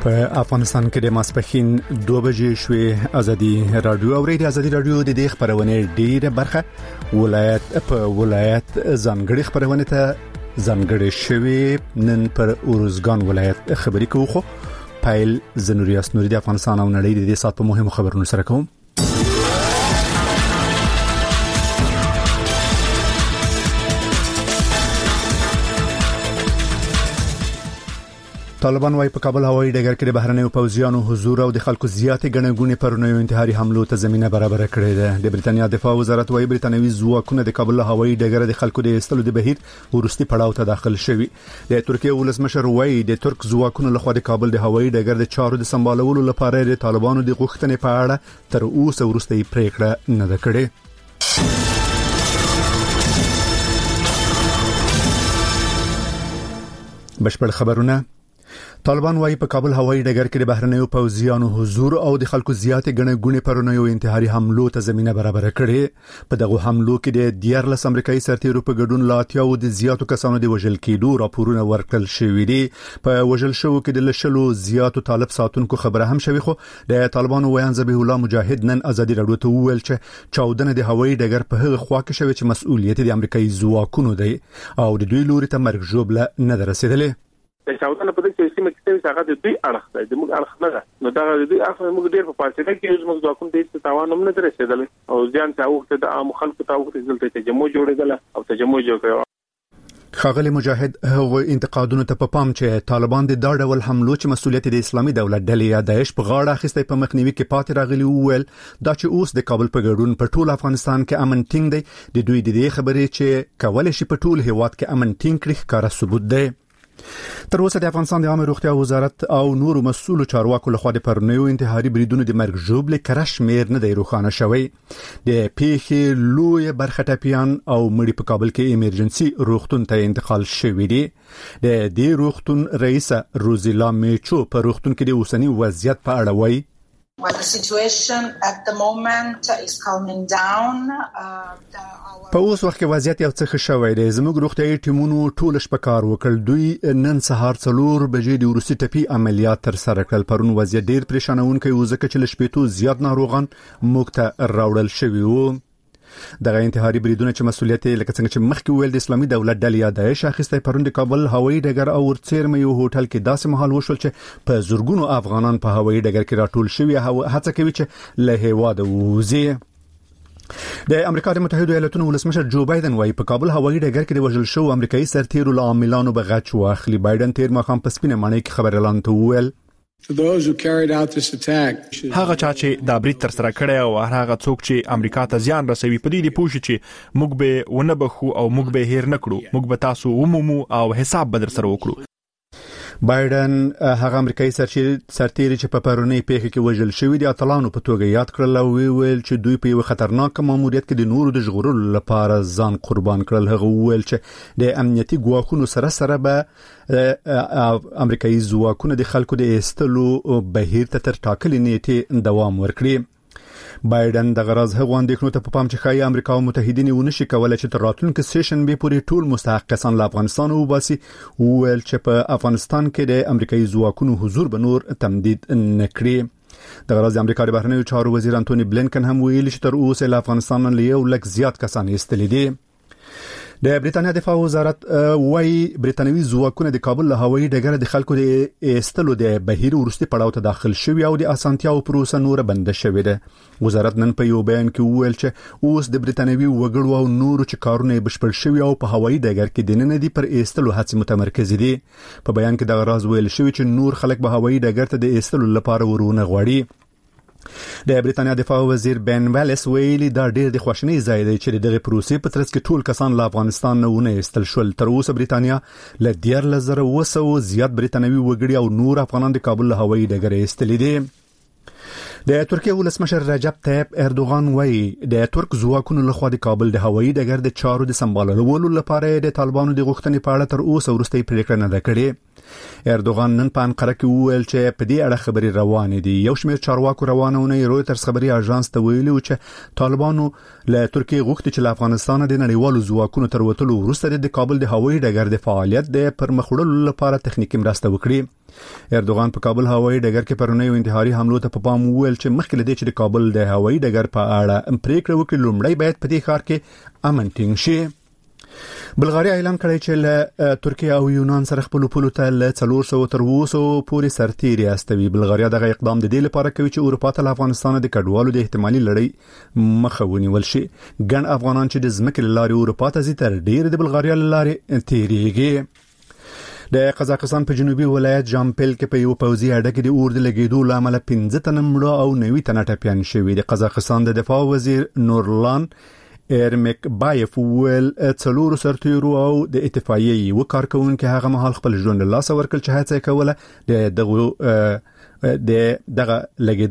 په افغانستان کې د ماسپښین 2 بجې شوې ازادي رادیو او ریډیو ازادي رادیو د دې خبرونه ډیره برخه ولایت ځانګړي خبرونه ته ځانګړي شوې نن پر اورزګان ولایت خبري کوو پایل زنوریاس نوري د افغانستان او نړۍ د دې سات په مهمو خبرونو سره کوم. طالبان وايي په کابل هوایي ډګر کې د بهرنیو پوځیانو حضور او د خلکو زیاتې ګڼګونې پرونیو انتحاري حملو ته زمينه برابر کړې ده. د بریتانیا دفاع وزارت وايي بریتانوي ځواکونه د کابل هوایي ډګر د خلکو د استلو د بهیر ورستي پړاو ته داخل شوي. د ترکیه ولسمشر وايي د ترک ځواکونو لخوا د کابل د هوایي ډګر د چارو د سمبالولو لپاره د طالبانو د غوښتنې په اړه تر اوسه ورستي پریکړه نه ده کړې. بشپړ خبرونه. طالبان وايي په کابل هوایي ډګر کې د بهرنیو پوځیانو حضور او د خلکو زیاتې ګڼګونې پرونیو انتحاري حملو ته زمينه برابر کړې. په دغه حملو کې د 14 امریکایي سرتیرو په ګډون لاتیاو د زیاتو کسانو د وژل کېدو راپورونه ورکړل شوې دي. په وژل شوو کې د لشلو زیاتو طالب ساتونکو خبره هم شوې، خو د طالبانو ویان ذبیح الله مجاهد نن ازادي رادیو ته وویل چې چاودنه د هوایي ډګر په هغه خوا کې شوې چې مسؤلیت د امریکایي ځواکونو دی او د دوی لوري ته مرګ ژوبله نه درسیدلې. د چاودنه په دې کې سیمه کې څنګه د دوی اړخ دی د موږ اړخ نه ده، نو دا د دوی اړخ موږ ډیر په فاصله کې موږ ځواکونه د استعمال هم نه درسېدل او ځان ته وخت د عام خلکو ته وخت ځلته تجمع جوړېدل او تجمع جوړ کړو. خاغلی مجاهد هغه انتقادونو ته په پام چې طالبان د دا ډول حملو چې مسؤلیت د اسلامي دولت ډلې یا داعش په غاړه اخیسته په مخنیوي کې پاتې راغلي وویل دا چې اوس د کابل په ګډون په ټول افغانستان کې امن ټینګ دی د دوی د دې خبرې چې کولای شي په ټول هیواد کې امن ټینګ کړي ښکاره ثبوت دی. تر اوسه د افغانستان د عامه روغتیا وزارت او نورو مسؤلو چارواکو لخوا د پرونیو انتحاري بریدونو د مرګ ژوبله کره شمیر نه دی روښانه شوی. د پیښې لوی برخه ټاپیان او مړي په کابل کې ایمرجنسي روغتون ته انتقال شوی دی. د دې روغتون رئیس روزیلا میچو په روغتون کې د اوسنی وضعیت په اړه وایي Well, the situation at the moment is calming down. په اوس وخت کې وضعیت یو څه ښه شوی دی. زموږ روغتیايي ټیمونو ټول شپه کار وکړ. دوی نن سهار 4 بجې د روسي ټپي عملیات تر سره کړل. پرون وضعیت ډیر پریشانونکی و ځکه چې لشپېتو زیات ناروغان موږ ته راوړل شوي وو. دغه انتحاري بریدونه چې مسؤلیت لکه څنګه چې مخکې ویل د اسلامي دولت ډلې یا داعش اخیسته پرون د کابل هوایي ډګر او ورڅیرمه یو هوټل کې داسې مهال وشول چې په زورګونو افغانان په هوایي ډګر کې راټول شوي هڅه کوي چې له هیواده ووځي. د امریکا د متحده ایالاتونو ولسمشر جو بایدن وايي په کابل هوایي ډګر کې د وژل شو امریکایي سرتیرو له عاملانو بغچ واخلي. بایدن تیر ماښام په سپینه ماڼۍ کې خبر اعلان ته وویل هغه چا چې دا برید تر سره کړی او هغه څوک چې امریکا ته زیان رسوي په دې پوښي چې موږ به ونه بخو او موږ به هیر نکړو، موږ به تاسو ومومو او حساب به در سره وکړو. بایدن هغه امریکایي سرتیري چې په پرونی پیښه کې وژل شوی دي اتلانو په توګه یاد کړل او ویل چې دوی په یو خطرناک ماموریت کې د نورو د ژغورلو لپاره ځان قربان کړل. هغه ویل چې د امنیتي ګواښونو سره به امریکایي ځواکونه د خلکو د استلو بهیر ته تر ټاکلې نیټې دوام ورکړي. بایدن د غرض هغو اندېښنو ته په پام چې ښایي امریکا او متحدین ونشي کولای چې تر راتلونکي سیشن به پورې ټول مستحق کسان له افغانستان وباسي. ویل چې په افغانستان کې د امریکایي ځواکونو حضور به نور تمدید نکړي. د غرض امریکا د بهرنیو چارو وزیر انټونی بلینکن هم ویلي چې تر اوسه له افغانستان نه یو لک زیات کسان ایستلي دي. د بریتانیا دفاع وزارت وايي بریتانوي ځواکونه د کابل له هوایي ډګر د خلکو د ایستلو د بهیر ورستي پړاو ته داخل شوي او د اسانتیاو پروسه نور بند شوې ده. وزارت نن په یو بیان کې وویل چې اوس د بریتانوي وګړو او نورو چې کارونه بشپړ شوي او په هوایي ډګر کې د نن دي پر ایستلو هڅې متمرکز دي. په بیان کې د غراض ویل شوی چې نور خلک به هوایي ډګر ته د ایستلو لپاره ورونه غواړي. د بریتانیا دفاع وزیر بن والیس ویلي دا ډیر د خوشنۍ ځای دی چې دغه پروسې په ترڅ کې ټول کسان له افغانستان نه ونه ایستل شول. تر اوسه بریتانیا له 14,200 زیات بریتانوي وګړي او نور افغانان د کابل له هوایي ډګر ایستلي دي. د ترکیه ولسمشر رجب طیب اردوغان وايي د ترک ځواکونو لخوا د کابل د هوایي ډګر د چارو د سمبالولو لپاره د طالبانو د غوښتنې په اړه تر اوسه وروستۍ پریکړه نه ده کړې. اردوغان نن په انقره کې وویل چې په دې اړه خبري روانې دي. یو شمېر چارواکو روانونه رويټرز خبري اژانس ته ویلي چې طالبانو له ترکیه غوښتي چې له افغانستان د نړیوالو ځواکونو تر وتلو وروسته د کابل د هوایي ډګر د فعالیت د پرمخ وړلو لپاره تخنیکی مرسته وکړي. اردوغان په کابل هوایي ډګر کې پرونی انتحاري حملو ته په پام وویل چې مخکې لدې چې د کابل د هوایي ډګر په اړه پریکړه وکړي لومړی باید په دې ښار کې امن ټینګ شي. بلغاریا اعلان کړی چې له ترکیه او یونان سره خپل پولو ته له 400 تر 200 پورې سرتیري استوي. بلغاریا دغه اقدام د دې لپاره کوي چې اروپا ته افغانستان د کډوالو د احتمالي لړۍ مخه ونیول شي. ګڼ افغانان چې د ځمکې لارې اروپا ته ځي تر ډیر د بلغاریا لارې تیریږي. د قزاقستان په جنوبي ولایت جامپل کې په یو پوځي اډه کې د اور د لګیدو لامل 15 تنه مړه او 90 تنه ټپيان شوي. د قزاقستان د دفاع وزیر نورلان ایرمک بایف ول څلور سرتیرو او د اتفاقیې یو کارکونکو هغه مهال خپل ژوند له لاس ورکړ چې هڅه کوله د دغه لګیدو